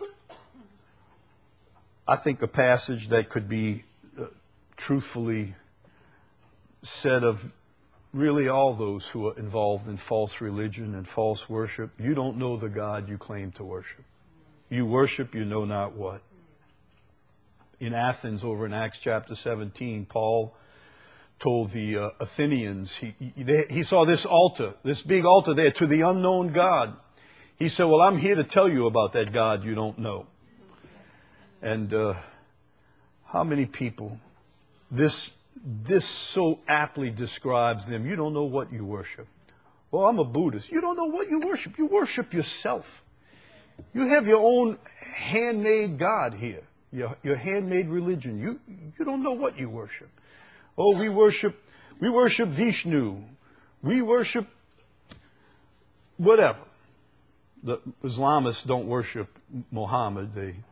I think, a passage that could be truthfully said of really all those who are involved in false religion and false worship. You don't know the God you claim to worship. You worship you know not what. In Athens, over in Acts chapter 17, Paul told the Athenians, he saw this altar, this big altar there to the unknown God. He said, well, I'm here to tell you about that God you don't know. And how many people, this so aptly describes them. You don't know what you worship. Well, I'm a Buddhist. You don't know what you worship. You worship yourself. You have your own handmade God here, your handmade religion. You don't know what you worship. Oh, we worship Vishnu. We worship whatever. The Islamists don't worship Muhammad.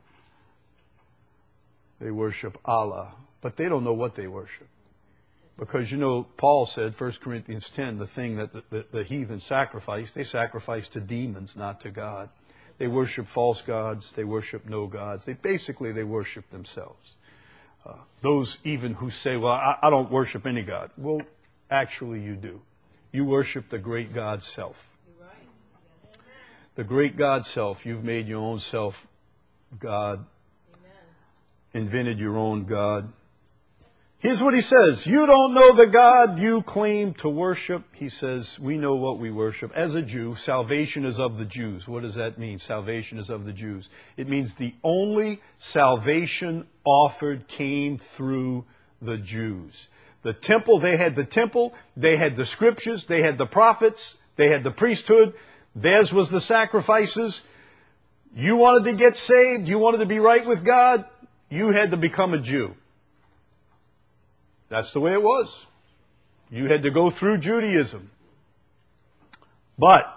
They worship Allah. But they don't know what they worship. Because, Paul said, 1 Corinthians 10, the thing that the heathen sacrifice, they sacrifice to demons, not to God. They worship false gods. They worship no gods. They worship themselves. Those even who say, well, I don't worship any God. Well, actually you do. You worship the great God self. The great God self. You've made your own self God. Invented your own God. Here's what he says. You don't know the God you claim to worship. He says, we know what we worship. As a Jew, salvation is of the Jews. What does that mean? Salvation is of the Jews. It means the only salvation offered came through the Jews. The temple, they had the scriptures, they had the prophets, they had the priesthood. Theirs was the sacrifices. You wanted to get saved, you wanted to be right with God, you had to become a Jew. That's the way it was. You had to go through Judaism. But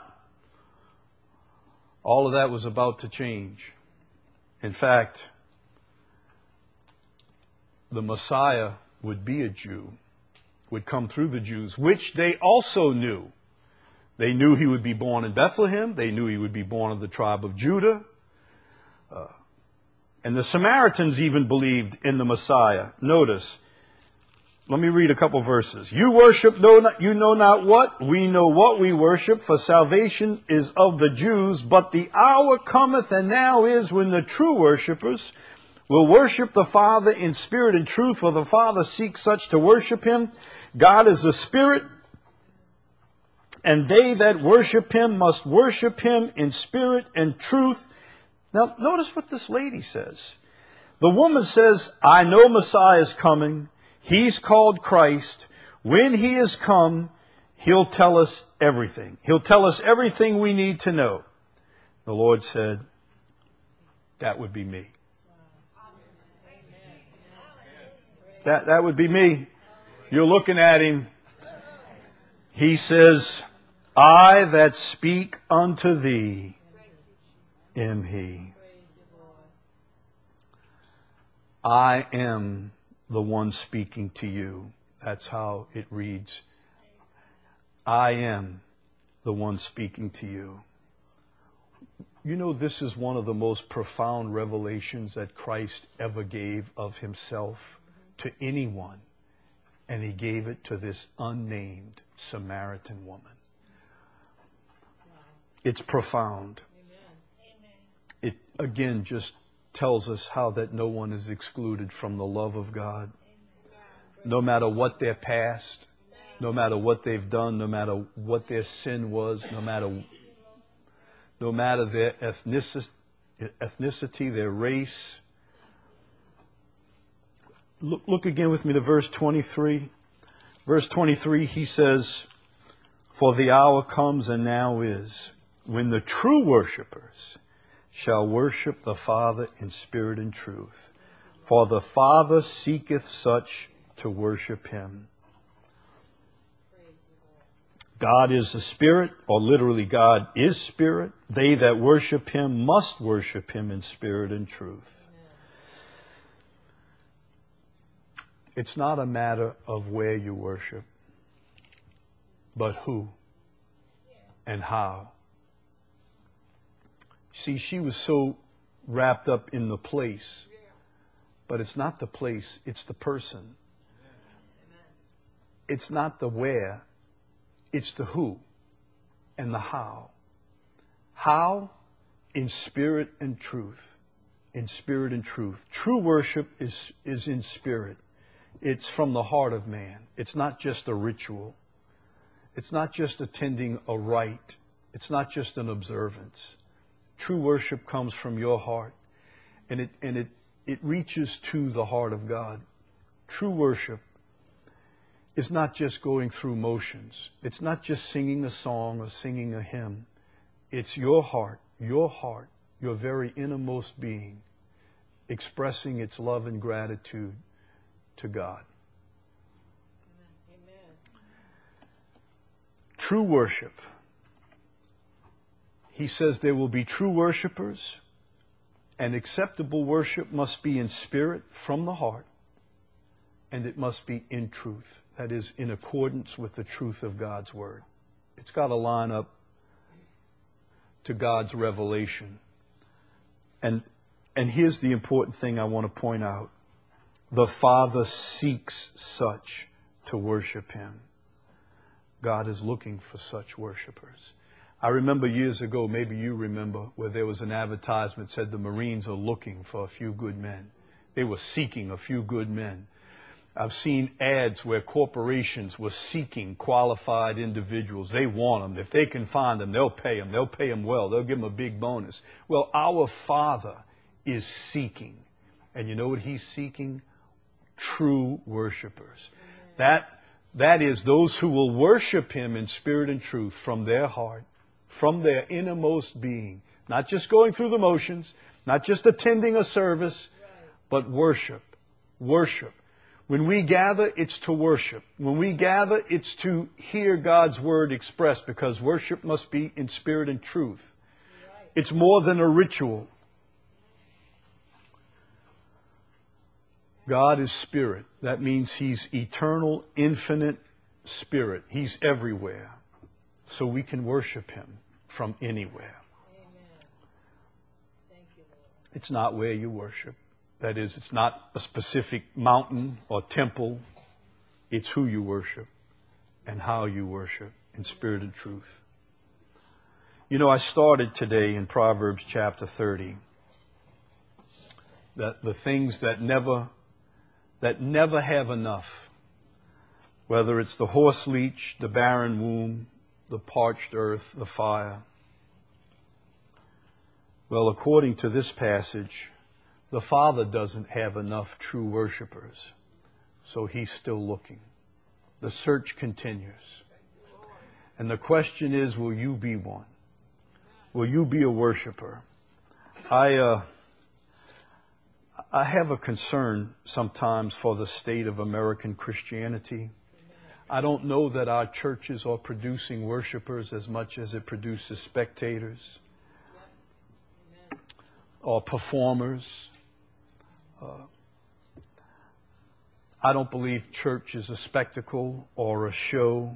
all of that was about to change. In fact, the Messiah would be a Jew, would come through the Jews, which they also knew. They knew he would be born in Bethlehem. They knew he would be born of the tribe of Judah. And the Samaritans even believed in the Messiah. Notice, let me read a couple verses. You worship, you know not what. We know what we worship, for salvation is of the Jews. But the hour cometh, and now is, when the true worshipers will worship the Father in spirit and truth, for the Father seeks such to worship him. God is a spirit, and they that worship him must worship him in spirit and truth. Now, notice what this lady says. The woman says, I know Messiah is coming. He's called Christ. When he is come, he'll tell us everything. He'll tell us everything we need to know. The Lord said, that would be me. That would be me. You're looking at him. He says, I that speak unto thee am he. I am the one speaking to you. That's how it reads. I am the one speaking to you. You know, this is one of the most profound revelations that Christ ever gave of himself to anyone. And he gave it to this unnamed Samaritan woman. It's profound. It, again, just tells us how that no one is excluded from the love of God. No matter what their past, no matter what they've done, no matter what their sin was, no matter their ethnicity, their race. Look again with me to verse 23. Verse 23, he says, for the hour comes and now is, when the true worshipers shall worship the Father in spirit and truth. For the Father seeketh such to worship him. God is a spirit, or literally God is spirit. They that worship him must worship him in spirit and truth. It's not a matter of where you worship, but who and how. See, she was so wrapped up in the place, but it's not the place, it's the person. It's not the where, it's the who and the how. How? In spirit and truth. In spirit and truth. True worship is in spirit. It's from the heart of man. It's not just a ritual. It's not just attending a rite. It's not just an observance. True worship comes from your heart, and it reaches to the heart of God. True worship is not just going through motions. It's not just singing a song or singing a hymn. It's your heart, your very innermost being, expressing its love and gratitude to God. Amen. True worship. He says there will be true worshipers, and acceptable worship must be in spirit from the heart, and it must be in truth. That is, in accordance with the truth of God's Word. It's got to line up to God's revelation. And here's the important thing I want to point out. The Father seeks such to worship Him. God is looking for such worshipers. I remember years ago, maybe you remember, where there was an advertisement that said the Marines are looking for a few good men. They were seeking a few good men. I've seen ads where corporations were seeking qualified individuals. They want them. If they can find them, they'll pay them. They'll pay them well. They'll give them a big bonus. Well, our Father is seeking. And you know what He's seeking? True worshipers. That is those who will worship Him in spirit and truth from their heart, from their innermost being. Not just going through the motions, not just attending a service, but worship. Worship. When we gather, it's to worship. When we gather, it's to hear God's Word expressed, because worship must be in spirit and truth. It's more than a ritual. God is spirit. That means He's eternal, infinite spirit. He's everywhere. So we can worship Him from anywhere. Amen. Thank you, Lord. It's not where you worship. That is, it's not a specific mountain or temple. It's who you worship and how you worship in spirit and truth. You know, I started today in Proverbs chapter 30. That the things that never have enough, whether it's the horse leech, the barren womb, the parched earth, the fire. Well, according to this passage, the Father doesn't have enough true worshipers, so He's still looking. The search continues. And the question is, will you be one? Will you be a worshiper? I have a concern sometimes for the state of American Christianity. I don't know that our churches are producing worshipers as much as it produces spectators or performers. I don't believe church is a spectacle or a show.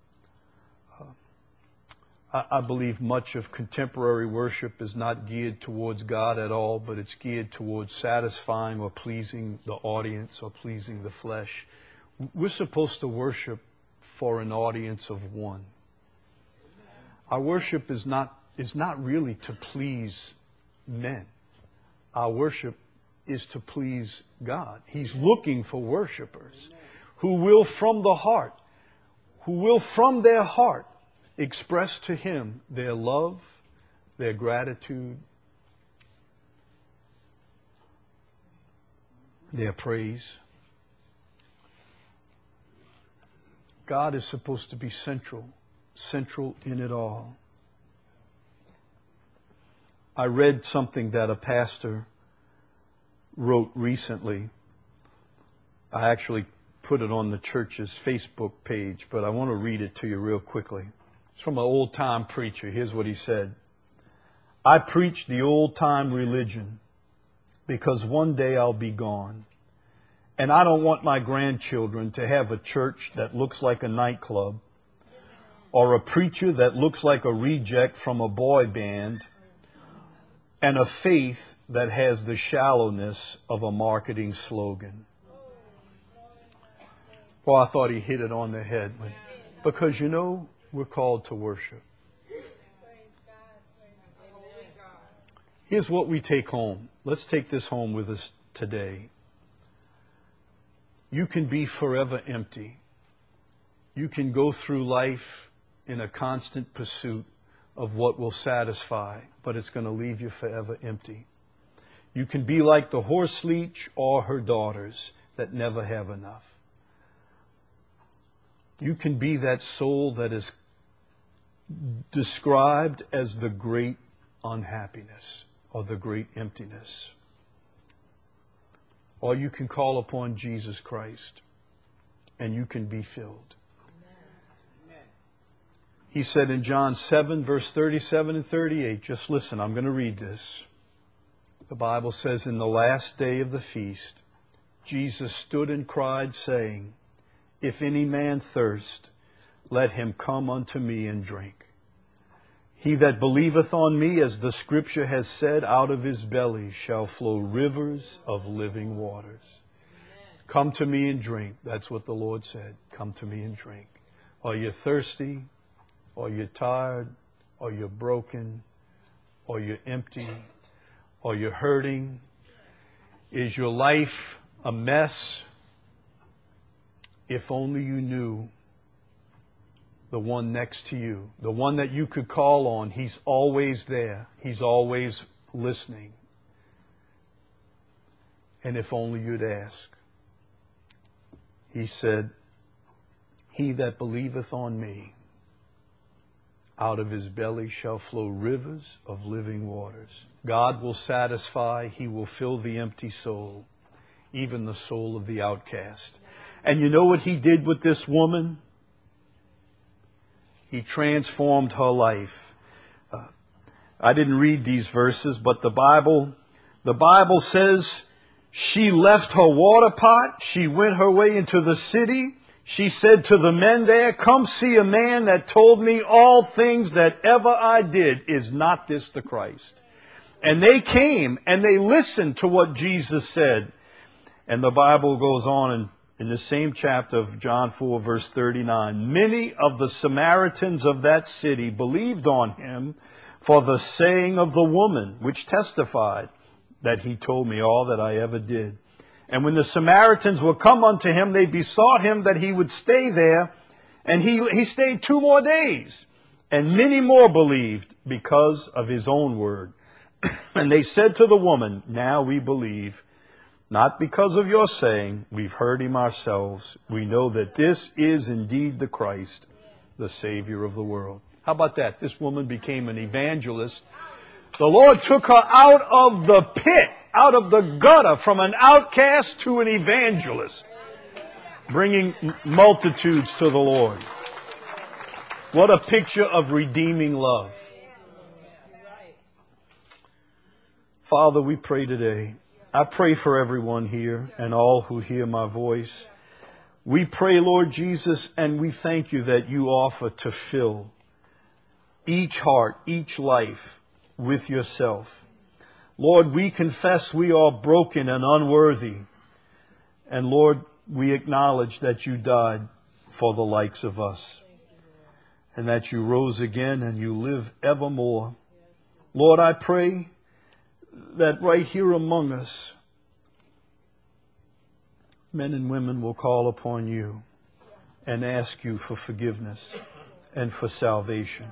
I believe much of contemporary worship is not geared towards God at all, but it's geared towards satisfying or pleasing the audience or pleasing the flesh. We're supposed to worship for an audience of one. Our worship is not really to please men. Our worship is to please God. He's looking for worshipers who will from the heart, who will from their heart express to Him their love, their gratitude, their praise. God is supposed to be central in it all. I read something that a pastor wrote recently. I actually put it on the church's Facebook page, but I want to read it to you real quickly. It's from an old-time preacher. Here's what he said. I preach the old-time religion because one day I'll be gone. And I don't want my grandchildren to have a church that looks like a nightclub or a preacher that looks like a reject from a boy band, and a faith that has the shallowness of a marketing slogan. Well, I thought he hit it on the head. Because, you know, we're called to worship. Here's what we take home. Let's take this home with us today. You can be forever empty. You can go through life in a constant pursuit of what will satisfy, but it's going to leave you forever empty. You can be like the horse leech or her daughters that never have enough. You can be that soul that is described as the great unhappiness or the great emptiness. Or you can call upon Jesus Christ and you can be filled. He said in John 7, verse 37 and 38, just listen, I'm going to read this. The Bible says, in the last day of the feast, Jesus stood and cried, saying, if any man thirst, let him come unto me and drink. He that believeth on me, as the Scripture has said, out of his belly shall flow rivers of living waters. Come to me and drink. That's what the Lord said. Come to me and drink. Are you thirsty? Or you're tired, or you're broken, or you're empty, or you're hurting? Is your life a mess? If only you knew the one next to you, the one that you could call on. He's always there. He's always listening. And if only you'd ask. He said, he that believeth on me, out of his belly shall flow rivers of living waters. God will satisfy. He will fill the empty soul, even the soul of the outcast. And you know what he did with this woman? He transformed her life. I didn't read these verses, but the Bible says she left her water pot. She went her way into the city. She said to the men there, come see a man that told me all things that ever I did. Is not this the Christ? And they came and they listened to what Jesus said. And the Bible goes on in the same chapter of John 4, verse 39. Many of the Samaritans of that city believed on him for the saying of the woman, which testified that he told me all that I ever did. And when the Samaritans were come unto him, they besought him that he would stay there. And he stayed 2 more days. And many more believed because of his own word. And they said to the woman, now we believe, not because of your saying, we've heard him ourselves. We know that this is indeed the Christ, the Savior of the world. How about that? This woman became an evangelist. The Lord took her out of the pit, out of the gutter, from an outcast to an evangelist, bringing multitudes to the Lord. What a picture of redeeming love. Father, we pray today. I pray for everyone here and all who hear my voice. We pray, Lord Jesus, and we thank you that you offer to fill each heart, each life with yourself. Lord, we confess we are broken and unworthy. And Lord, we acknowledge that you died for the likes of us. And that you rose again and you live evermore. Lord, I pray that right here among us, men and women will call upon you and ask you for forgiveness and for salvation.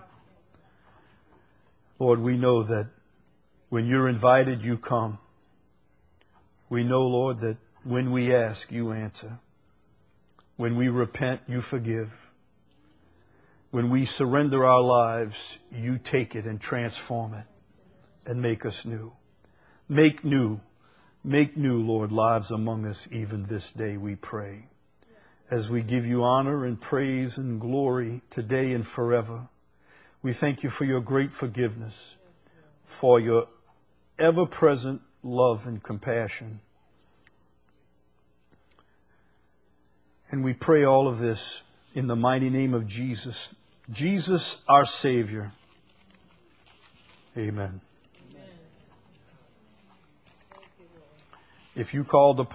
Lord, we know that when you're invited, you come. We know, Lord, that when we ask, you answer. When we repent, you forgive. When we surrender our lives, you take it and transform it and make us new. Make new, Lord, lives among us even this day, we pray. As we give you honor and praise and glory today and forever, we thank you for your great forgiveness, for your ever-present love and compassion. And we pray all of this in the mighty name of Jesus, Jesus, our Savior. Amen. Amen. Thank you, Lord. If you called upon